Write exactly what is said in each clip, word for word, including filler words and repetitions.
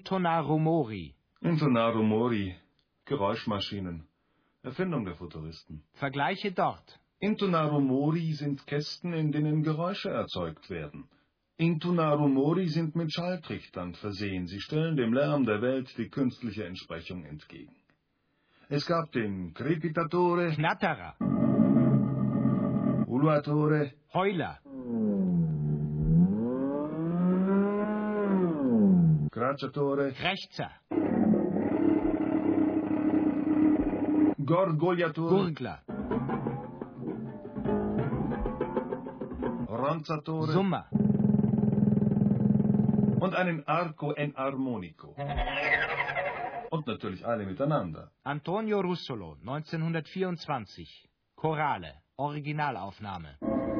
Intonarumori. Intonarumori, Geräuschmaschinen. Erfindung der Futuristen. Vergleiche dort. Intonarumori sind Kästen, in denen Geräusche erzeugt werden. Intonarumori sind mit Schalltrichtern versehen. Sie stellen dem Lärm der Welt die künstliche Entsprechung entgegen. Es gab den Crepitatore, Knatterer, Uluatore, Heuler, Cacciatore, Krächzer, Gorgogliatore, Gurgler, Ronzatore Summer und einen Arco enarmonico. Und natürlich alle miteinander. Antonio Russolo, neunzehnhundertvierundzwanzig. Chorale, Originalaufnahme.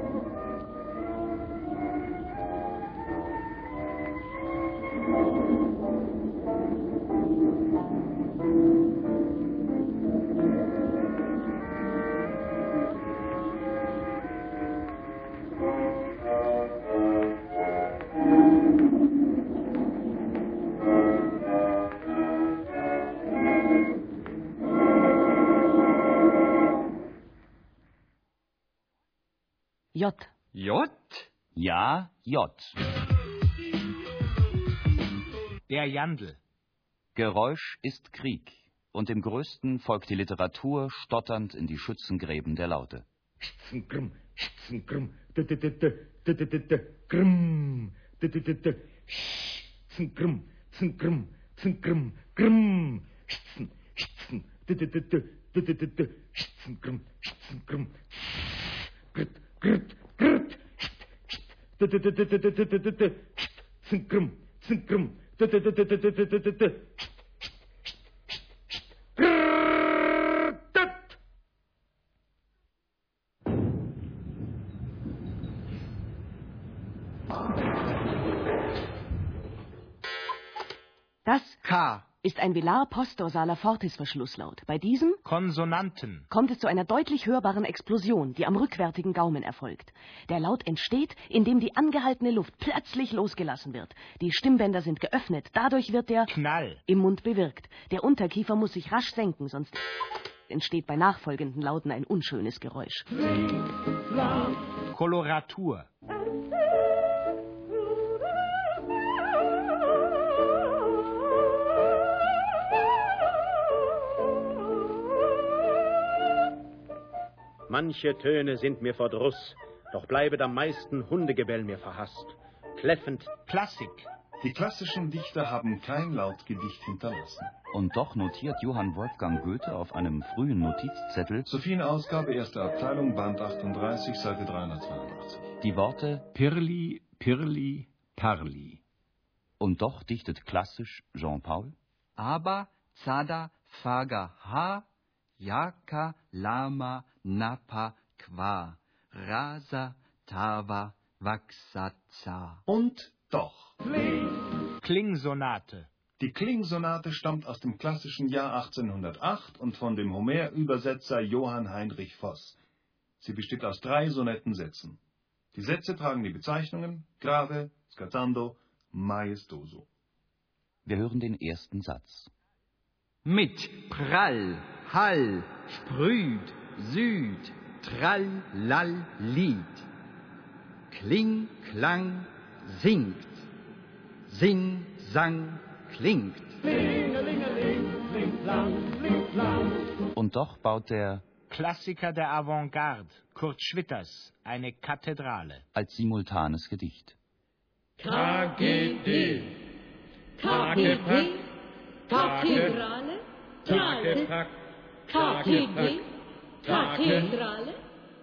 J. J? Ja, J. Der Jandl. Geräusch ist Krieg, und im Größten folgt die Literatur stotternd in die Schützengräben der Laute. Grt, grt, zinkrum, zinkrum, Das K. ist ein velar-postdorsaler Fortis-Verschlusslaut. Bei diesem Konsonanten. kommt es zu einer deutlich hörbaren Explosion, die am rückwärtigen Gaumen erfolgt. Der Laut entsteht, indem die angehaltene Luft plötzlich losgelassen wird. Die Stimmbänder sind geöffnet, dadurch wird der Knall. im Mund bewirkt. Der Unterkiefer muss sich rasch senken, sonst entsteht bei nachfolgenden Lauten ein unschönes Geräusch. Koloratur. Manche Töne sind mir Verdruss, doch bleibet am meisten Hundegebell mir verhasst. Kläffend Klassik. Die klassischen Dichter haben kein Lautgedicht hinterlassen. Und doch notiert Johann Wolfgang Goethe auf einem frühen Notizzettel Sophienausgabe, erste Abteilung, Band achtunddreißig, Seite dreihundertzweiundachtzig. die Worte Pirli, Pirli, Parli. und doch dichtet klassisch Jean-Paul. Aber, Zada, Faga, Ha, Yaka, Lama, Napa, Qua, Rasa, Tava, Vaxaza. Und doch. Klingsonate. Die Klingsonate stammt aus dem klassischen Jahr achtzehnhundertacht und von dem Homer-Übersetzer Johann Heinrich Voss. Sie besteht aus drei Sonettensätzen. Die Sätze tragen die Bezeichnungen grave, scherzando, maestoso. Wir hören den ersten Satz. Mit Prall, Hall, sprüht, süd, Trall, Lall, Lied. Kling, Klang, singt. Sing, Sang, klingt. Und doch baut der Klassiker der Avantgarde, Kurt Schwitters, eine Kathedrale. als simultanes Gedicht. K G D, Tagepack, Kathedrale, Tagepack, K T G, Kathedrale.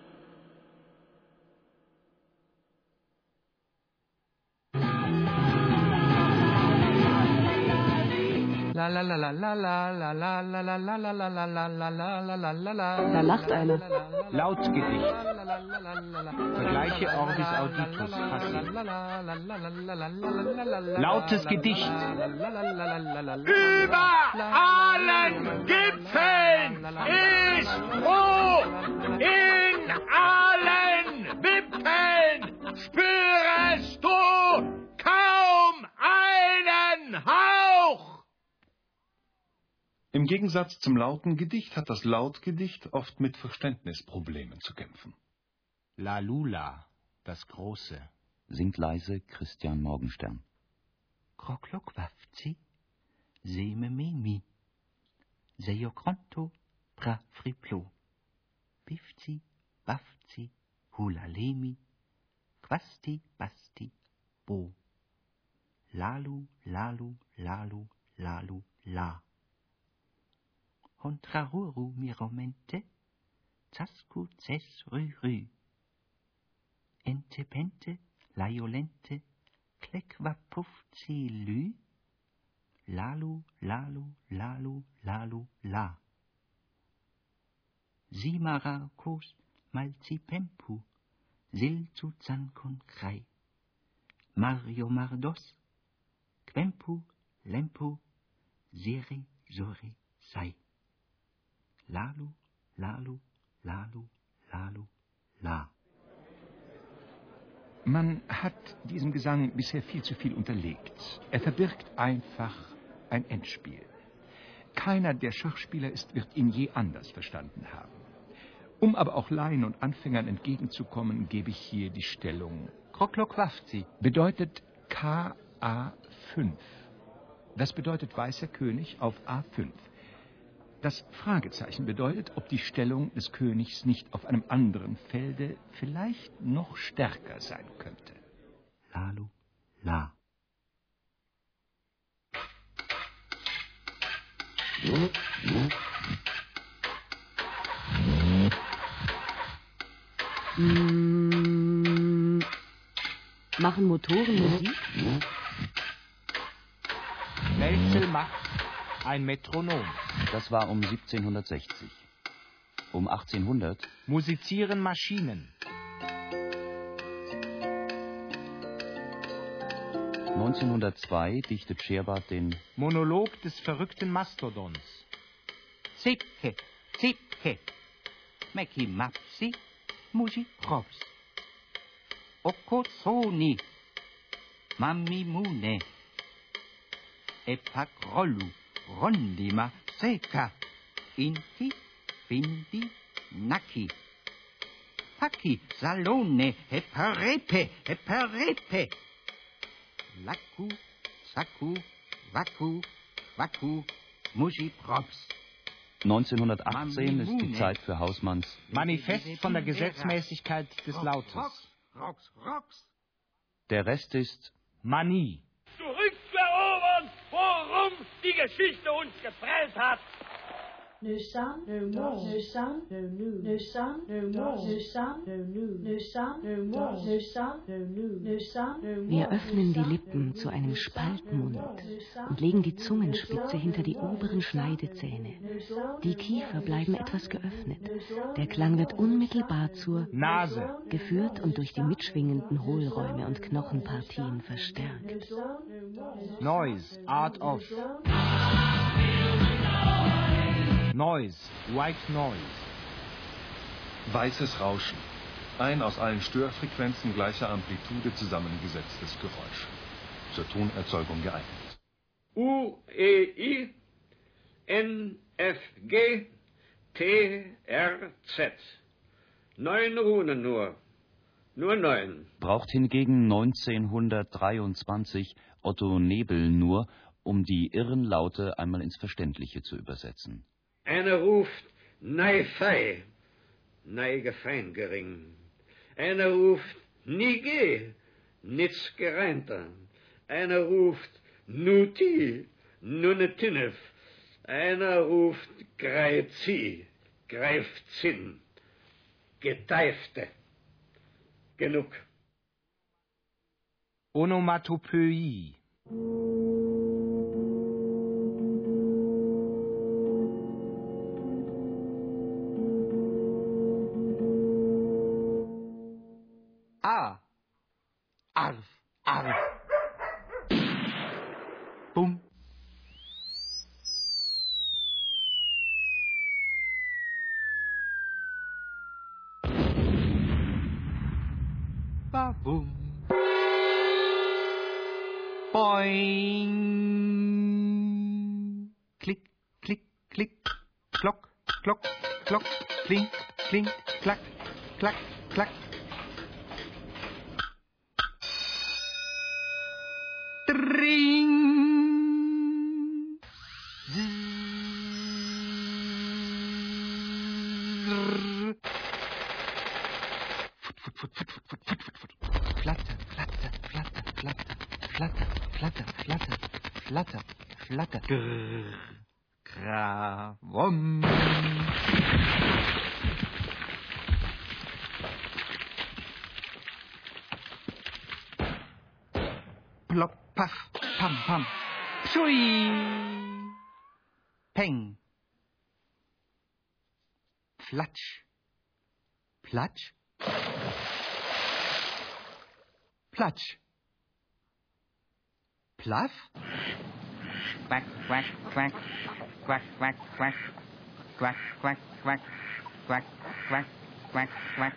La la la la la la la la la la la la la la la la la la la la. Da lacht einer. Lautgedicht. Vergleiche Orbis Auditus. Passiv. Lautes Gedicht. Über allen Gipfeln ist Ruhe, in allen Wippeln spürest du kaum einen Hauch Im Gegensatz zum lauten Gedicht hat das Lautgedicht oft mit Verständnisproblemen zu kämpfen. La Lula, das Große. Singt leise Christian Morgenstern. Kroklok wafzi, seme memi, sejokronto pra friplo, bifzi, bafzi, hulalemi, quasti, basti, bo, lalu, lalu, lalu, lalu, la. Hontraruru miromente, zasku, ces, rü, rü. Ente, pente, laiolente, klekwa, pufzi, lü. Lalu, lalu, lalu, lalu, la. Simara, kos, malzi, pempu, silzu, zankon, krei. Mario, mardos, quempu, lempu, sere, sore, sei. Lalu, lalu, lalu, lalu, la. Man hat diesem Gesang bisher viel zu viel unterlegt. Er verbirgt einfach ein Endspiel. Keiner der Schachspieler ist, wird ihn je anders verstanden haben. Um aber auch Laien und Anfängern entgegenzukommen, gebe ich hier die Stellung. Kroklokwafzi Bedeutet K A fünf. Das bedeutet weißer König auf A fünf. Das Fragezeichen bedeutet, ob die Stellung des Königs nicht auf einem anderen Felde vielleicht noch stärker sein könnte. Lalu, la. Mm, machen Motoren Musik? Welzel macht ein Metronom. Das war um siebzehnhundertsechzig. Um achtzehnhundert Musizieren Maschinen. neunzehnhundertzwei dichtet Scherbart den Monolog des verrückten Mastodons. Zipke, zipke, meki mapsi, musi props. Okosoni, mamimune, epakrolu, rondima, seka, inti, bindi, naki. Paki, salone, heparepe, heparepe. Laku, saku, waku, waku, musi props. neunzehnhundertachtzehn ist die Zeit für Hausmanns Manifest von der Gesetzmäßigkeit des Lautes. Rocks, rocks. Der Rest ist Manie. Zurückzuerobern, worum die Geschichte uns geprellt hat. Ne san, ne mo, ne san, ne nu, ne san, ne mo, ne san, ne nu, ne san, ne mo, ne san, ne nu, ne san, ne mo. Wir öffnen die Lippen zu einem Spaltmund und legen die Zungenspitze hinter die oberen Schneidezähne. Die Kiefer bleiben etwas geöffnet. Der Klang wird unmittelbar zur Nase geführt und durch die mitschwingenden Hohlräume und Knochenpartien verstärkt. Noise, Art of. Noise, White Noise. Weißes Rauschen. Ein aus allen Störfrequenzen gleicher Amplitude zusammengesetztes Geräusch. Zur Tonerzeugung geeignet. U, E, I, N, F, G, T, R, Z. Neun Runen nur. Nur neun. Braucht hingegen neunzehnhundertdreiundzwanzig Otto Nebel nur, um die irren Laute einmal ins Verständliche zu übersetzen. Einer ruft, nei fei, nei gefein gering. Einer ruft, nie geh, nits gereinter. Einer ruft, nu ti, nu ne tinnef. Einer ruft, greif zi, greif zinn. Geteifte. Genug. Onomatopoeie. A. Arf, arf. Bum. Ba-bum. Boing. Klick, klick, klick. klick, klock, klock, klock, kling, kling, klack, klack, klack. Dring! Flatter, flatter, flatter, flatter, flatter, flatter, flatter, flatter, flatter. Grrr, Krawum. Plop, paff, pam, pam. Psui. Peng. Flatsch. Platsch. Platsch. Plaff. Quack, quack, quack. Quack, quack, quack. Quack, quack, quack. Quack, quack, quack, quack.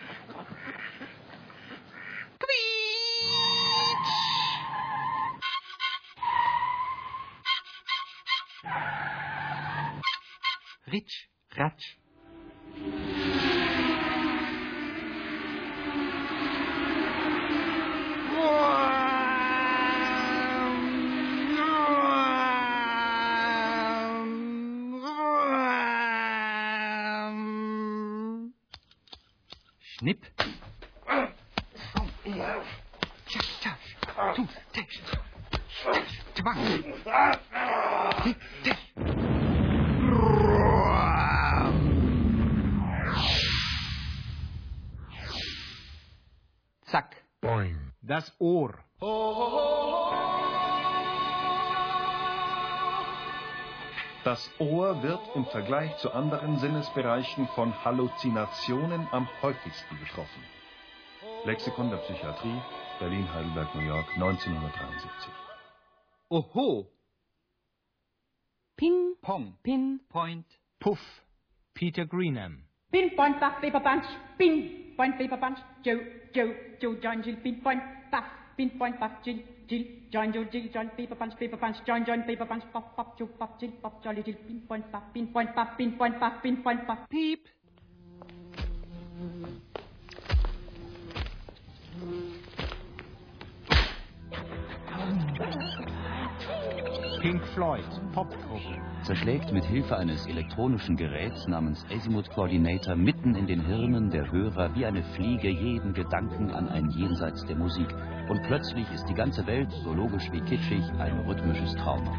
Ritsch, ratsch. Schnipp. Tschach, tschach. Tu, tsch. Twang. Tick, tick. Zack. Boing. Das Ohr. Das Ohr wird im Vergleich zu anderen Sinnesbereichen von Halluzinationen am häufigsten betroffen. Lexikon der Psychiatrie, Berlin, Heidelberg, New York, neunzehnhundertdreiundsiebzig. Oho. Ping, Pong. Pin, Point. Puff. Peter Greenham. Pin, point, puff, paper punch. Pin, point, paper punch. Joe, Joe, Joe, John, Jill, pin, point, puff. Pin, point, puff, Jill, Jill, John, Joe, Jill, John, paper punch, paper punch. John, John, paper punch, pop, pop, Joe, pop, Jill, pop, Jolly, Jill, pin, point, puff, pin, point, puff, pin, point, puff, pin, point, puff. Piep. Pink Floyd. Popgruppe. Zerschlägt mit Hilfe eines elektronischen Geräts namens Azimuth Coordinator mitten in den Hirnen der Hörer wie eine Fliege jeden Gedanken an ein Jenseits der Musik. Und plötzlich ist die ganze Welt, so logisch wie kitschig, ein rhythmisches Trauma.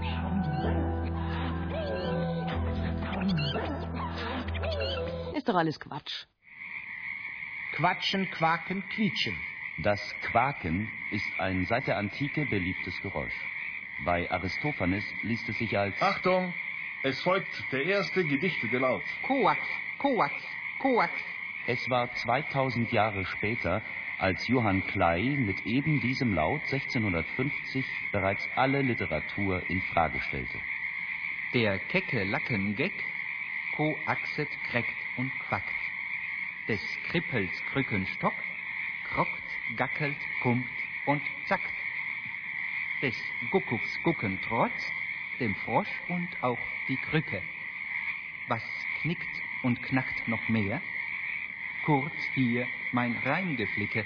Ist doch alles Quatsch. Quatschen, quaken, quietschen. Das Quaken ist ein seit der Antike beliebtes Geräusch. Bei Aristophanes liest es sich als Achtung! Es folgt der erste gedichtete Laut. Koax, Koax, Koax. Es war zweitausend Jahre später, als Johann Kley mit eben diesem Laut sechzehnhundertfünfzig bereits alle Literatur in Frage stellte. Der kecke Lackengegg koaxet, kreckt und quackt. Des Krippels Krückenstock krockt, gackelt, kumpt und zackt. Des Kuckucks Gucken trotzt, dem Frosch und auch die Krücke. Was knickt und knackt noch mehr? Kurz hier mein Reimgeflicke.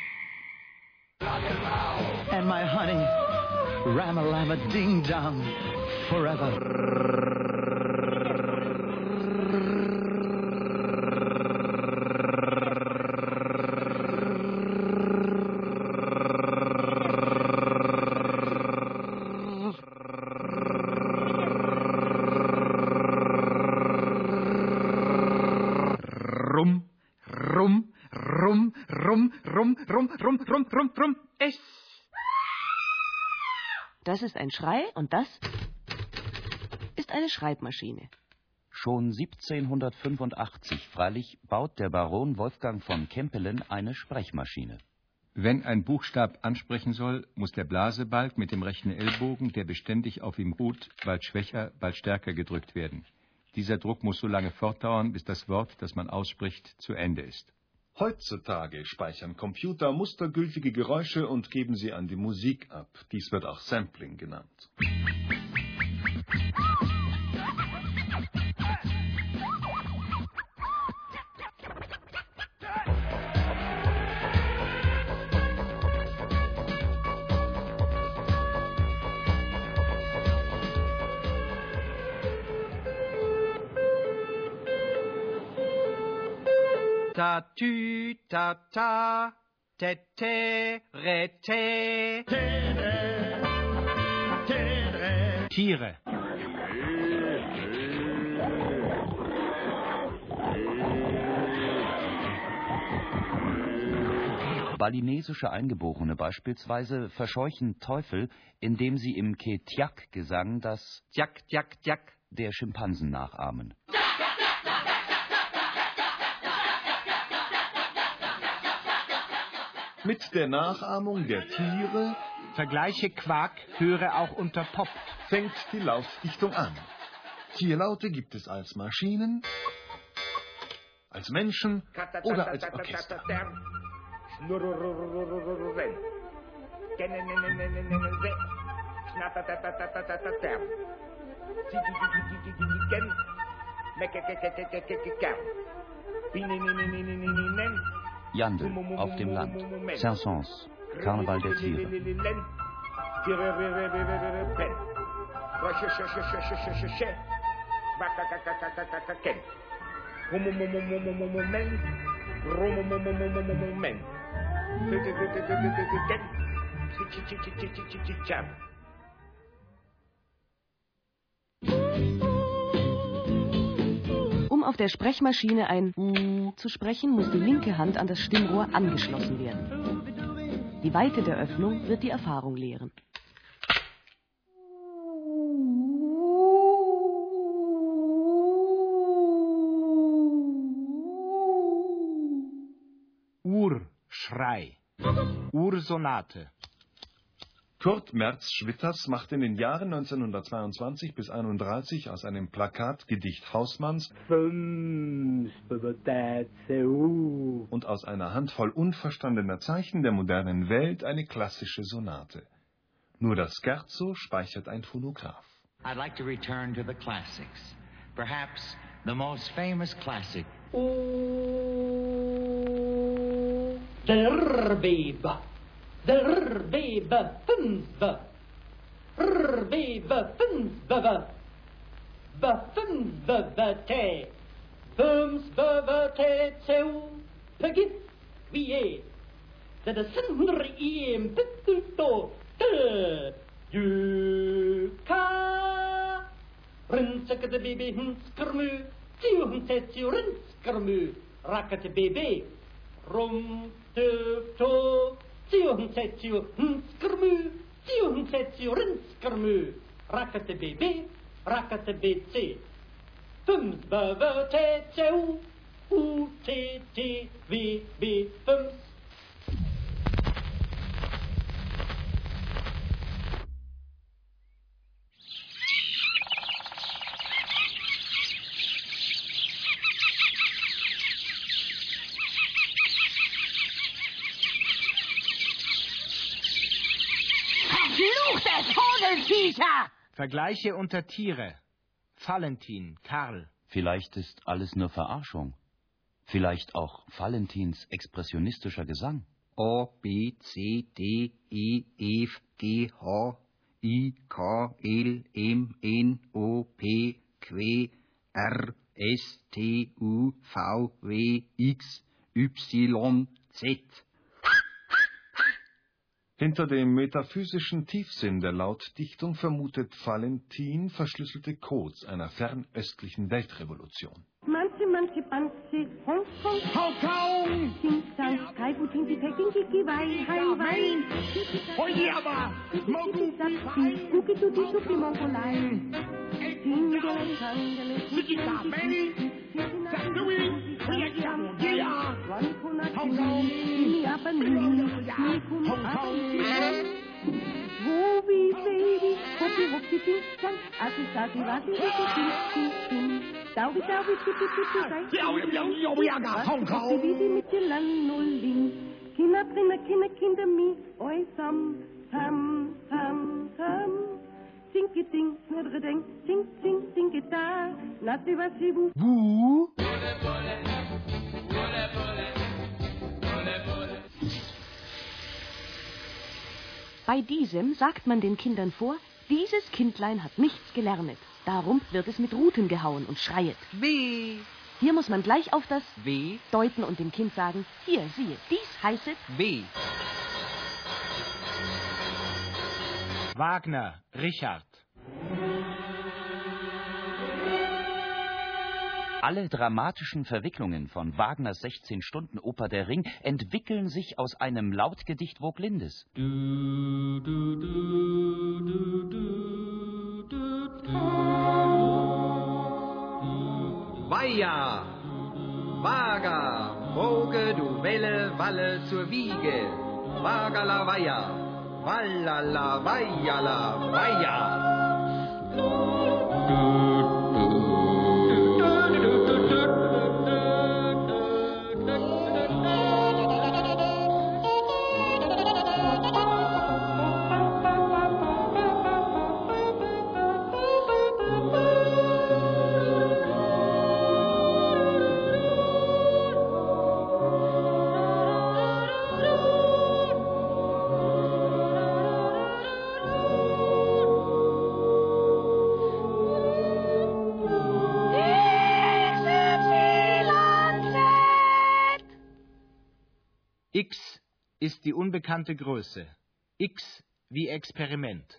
And my honey, ram-a-lam-a ding-dong, forever. Rum, rum, rum, rum, rum, rum, rum, rum, rum, rum, es. Das ist ein Schrei und das ist eine Schreibmaschine. Schon siebzehnhundertfünfundachtzig freilich baut der Baron Wolfgang von Kempelen eine Sprechmaschine. Wenn ein Buchstab ansprechen soll, muss der Blasebalg mit dem rechten Ellbogen, der beständig auf ihm ruht, bald schwächer, bald stärker gedrückt werden. Dieser Druck muss so lange fortdauern, bis das Wort, das man ausspricht, zu Ende ist. Heutzutage speichern Computer mustergültige Geräusche und geben sie an die Musik ab. Dies wird auch Sampling genannt. ta tü ta ta te te re te Tiere. Balinesische Eingeborene beispielsweise verscheuchen Teufel, indem sie im Ketjak-Gesang das Tjak, Tjak, Tjak der Schimpansen nachahmen. Mit der Nachahmung der Tiere Vergleiche Quark, höre auch unter Pop. fängt die Lautdichtung an. Tierlaute gibt es als Maschinen, als Menschen oder als Orchester. Jandl auf dem Land. Saint-Saëns, Karneval der Tiere. Um auf der Sprechmaschine ein U zu sprechen, muss die linke Hand an das Stimmrohr angeschlossen werden. Die Weite der Öffnung wird die Erfahrung lehren. Urschrei. Ursonate. Kurt Merz-Schwitters macht in den Jahren neunzehnhundertzweiundzwanzig bis einunddreißig aus einem Plakatgedicht Hausmanns und aus einer Handvoll unverstandener Zeichen der modernen Welt eine klassische Sonate. Nur das Scherzo speichert ein Phonograph. I'd like to return to the classics. Perhaps the most famous classic. Der Weber. Der Weber fünf. Der Weber fünf. Be fünf te. Fünf te zeu. Begit wie je. Dat is een iem pitto. Te. Je ka. Rinseke de baby hinskermu. Tiu hinsetju rinskermu. Rakkete baby. Rum te to. Tiu setju hinskermu. Tiu setju rinskermu. Rakkete baby. Rakkete bc. Fums beve te teu. U t t v b fums. Vergleiche unter Tiere. Valentin, Karl. Vielleicht ist alles nur Verarschung. Vielleicht auch Valentins expressionistischer Gesang. A, B, C, D, E, F, G, H, I, K, L, M, N, O, P, Q, R, S, T, U, V, W, X, Y, Z. Hinter dem metaphysischen Tiefsinn der Lautdichtung vermutet Valentin verschlüsselte Codes einer fernöstlichen Weltrevolution. Manche, manche, manche, Hong Kong, Hong Kong, Ding Dang, Kai Bu Ting Ti Peking Kiki Wei, Hai Wein, Hoi aber, Mogu Sapsi, Kuki Tuti Supi Mongolei, Tingele, Tangele, Siki Sameni, Sanduin, Projekam, Gia, Hong Kong, Ni Abani, Nikum Abani, Wo wie Baby, Hoppi Hoppi Ting Dang, Asi Sasi Wasi Wasi Ting Ting Ting. Daubi, daubi, tipi, tipi, sei. Jau, jau, jau, ja, ja, Hong Kong. Wie die mit den Lanolin. Kinder, Kinder, Kinder, Kinder, mi, oi, sam, tam, tam, tam. Dinke, ding, snurre, ding, ding, ding, dinke, da. Nasi, was, bu. Bu. Bei diesem sagt man den Kindern vor, dieses Kindlein hat nichts gelernet. Darum wird es mit Ruten gehauen und schreiet. W, Hier muss man gleich auf das W deuten und dem Kind sagen, hier, siehe, dies heißet W. Wagner, Richard. Alle dramatischen Verwicklungen von Wagners sechzehn-Stunden-Oper Der Ring entwickeln sich aus einem Lautgedicht Vogt-Lindes. Du, du, du, du, du, du, du. Weia, Waga, woge, du Welle, walle zur Wiege. Wagala, weia, wallala, weiala, weia. X ist die unbekannte Größe. X wie Experiment.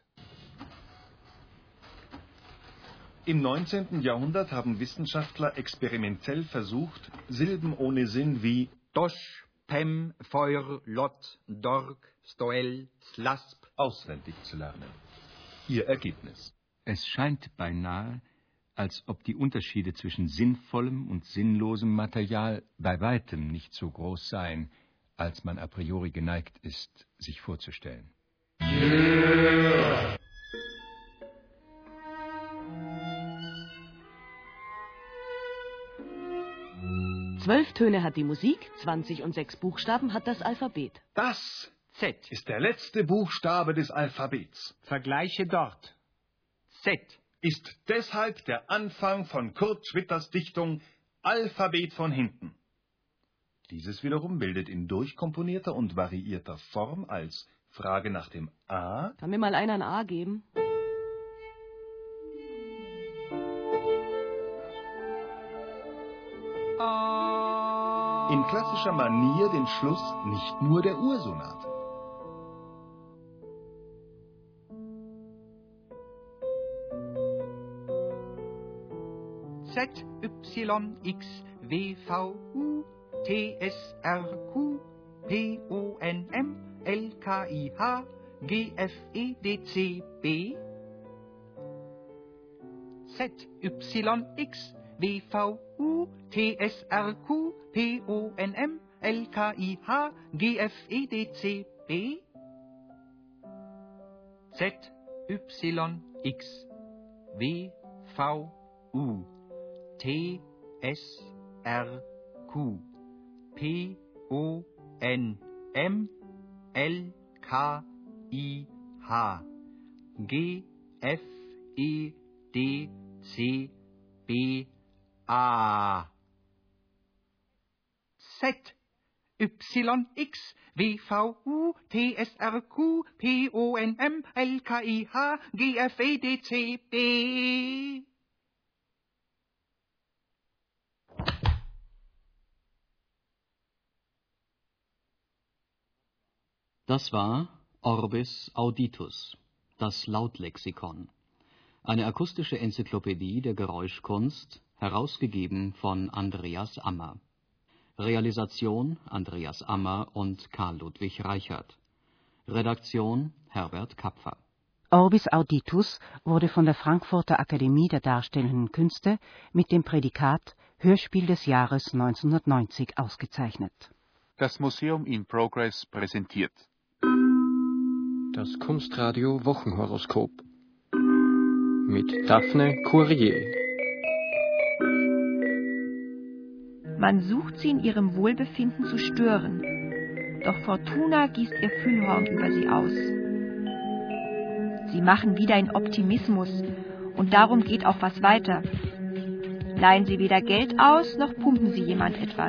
Im neunzehnten Jahrhundert haben Wissenschaftler experimentell versucht, Silben ohne Sinn wie Dosch, Pem, Feuer, Lot, Dork, Stoel, Slasp auswendig zu lernen. Ihr Ergebnis. Es scheint beinahe, als ob die Unterschiede zwischen sinnvollem und sinnlosem Material bei weitem nicht so groß seien, als man a priori geneigt ist, sich vorzustellen. Yeah. Zwölf Töne hat die Musik, zwanzig und sechs Buchstaben hat das Alphabet. Das Z ist der letzte Buchstabe des Alphabets. Vergleiche dort. Z ist deshalb der Anfang von Kurt Schwitters Dichtung Alphabet von hinten. Dieses wiederum bildet in durchkomponierter und variierter Form als Frage nach dem A. Kann mir mal einer ein A geben? A. In klassischer Manier den Schluss nicht nur der Ursonate. Z, Y, X, W, V, U, T, S, R, Q, P, O, N, M, L, K, I, H, G, F, E, D, C, B. Z, Y, X, W, V, U, T, S, R, Q, P, O, N, M, L, K, I, H, G, F, E, D, C, B. Z, Y, X, W, V, U, T, S, R, Q, P, O, N, M, L, K, I, H, G, F, E, D, C, B, A. Z, Y, X, W, V, U, T, S, R, Q, P, O, N, M, L, K, I, H, G, F, E, D, C, B. Das war Orbis Auditus, das Lautlexikon, eine akustische Enzyklopädie der Geräuschkunst, herausgegeben von Andreas Ammer. Realisation Andreas Ammer und Karl Ludwig Reichert. Redaktion Herbert Kapfer. Orbis Auditus wurde von der Frankfurter Akademie der Darstellenden Künste mit dem Prädikat Hörspiel des Jahres neunzehnhundertneunzig ausgezeichnet. Das Museum in Progress präsentiert das Kunstradio Wochenhoroskop mit Daphne Courier. Man sucht sie in ihrem Wohlbefinden zu stören, doch Fortuna gießt ihr Füllhorn über sie aus. Sie machen wieder in Optimismus und darum geht auch was weiter. Leihen sie weder Geld aus, noch pumpen sie jemand etwas.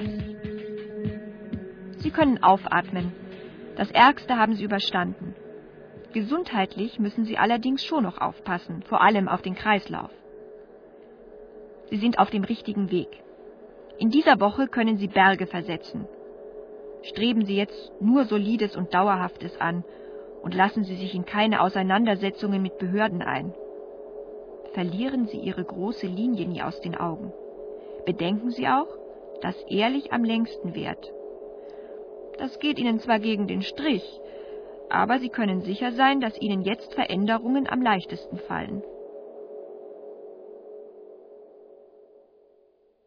Sie können aufatmen. Das Ärgste haben sie überstanden. Gesundheitlich müssen sie allerdings schon noch aufpassen, vor allem auf den Kreislauf. Sie sind auf dem richtigen Weg. In dieser Woche können Sie Berge versetzen. Streben Sie jetzt nur Solides und Dauerhaftes an und lassen Sie sich in keine Auseinandersetzungen mit Behörden ein. Verlieren Sie Ihre große Linie nie aus den Augen. Bedenken Sie auch, dass ehrlich am längsten währt. Das geht Ihnen zwar gegen den Strich, aber Sie können sicher sein, dass Ihnen jetzt Veränderungen am leichtesten fallen.